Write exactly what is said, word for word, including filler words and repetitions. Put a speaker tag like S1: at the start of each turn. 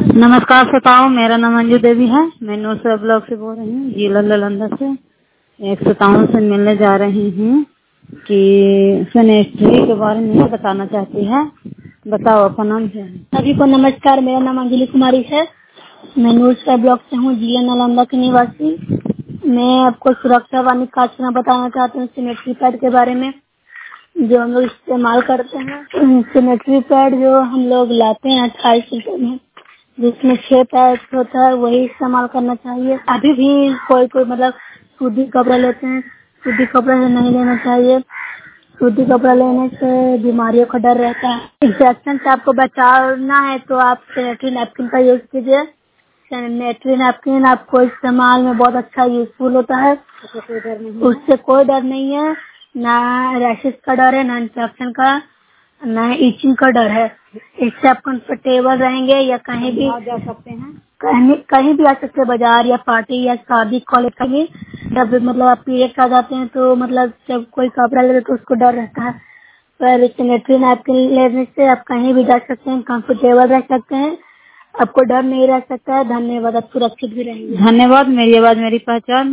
S1: नमस्कार श्रोताओं, मेरा नाम अंजू देवी है। मैं नूरसरा ब्लॉक से बोल रही हूँ, जिला नालंदा से। एक श्रोताओं से मिलने जा रही हूँ कि सैनिटरी के बारे में बताना चाहती है। बताओ, अपना नाम क्या है?
S2: सभी को नमस्कार, मेरा नाम अंजलि कुमारी है। मैं नूरसरा ब्लॉक से हूँ, जिला नालंदा की निवासी। मैं आपको सुरक्षा वाणी कार्ड बताना चाहती हूँ सैनिटरी पैड के बारे में जो हम लोग इस्तेमाल करते हैं। सैनिटरी पैड जो हम लोग लाते हैं अट्ठाईस रुपए में, जिसमें छह पैड होता है, वही इस्तेमाल करना चाहिए। अभी भी कोई कोई मतलब सूती कपड़ा लेते हैं, सूती कपड़ा से नहीं लेना चाहिए। सूती कपड़ा लेने से बीमारियों का डर रहता है। इन्फेक्शन से आपको बचाना है तो आप सैनिटरी नैपकिन का यूज कीजिए। सैनिटरी नैपकिन आपको इस्तेमाल में बहुत अच्छा यूजफुल होता है। उससे कोई डर नहीं है, ना रैशेस का डर है, ना इन्फेक्शन का, ना इचिंग का डर है। इससे आप कंफर्टेबल रहेंगे या कहीं भी जा सकते हैं, कहीं कहीं भी आ सकते हैं, बाजार या पार्टी या शादी कॉलेज का भी। जब मतलब आप पीरियड आ जाते हैं तो मतलब जब कोई कपड़ा लेते तो उसको डर रहता है, पर सैनिटरी नैपकिन लेने से आप कहीं भी जा सकते हैं, कंफर्टेबल रह सकते हैं, आपको डर नहीं रह सकता है। धन्यवाद, आप सुरक्षित भी रहेंगे।
S1: धन्यवाद। मेरी आवाज मेरी पहचान।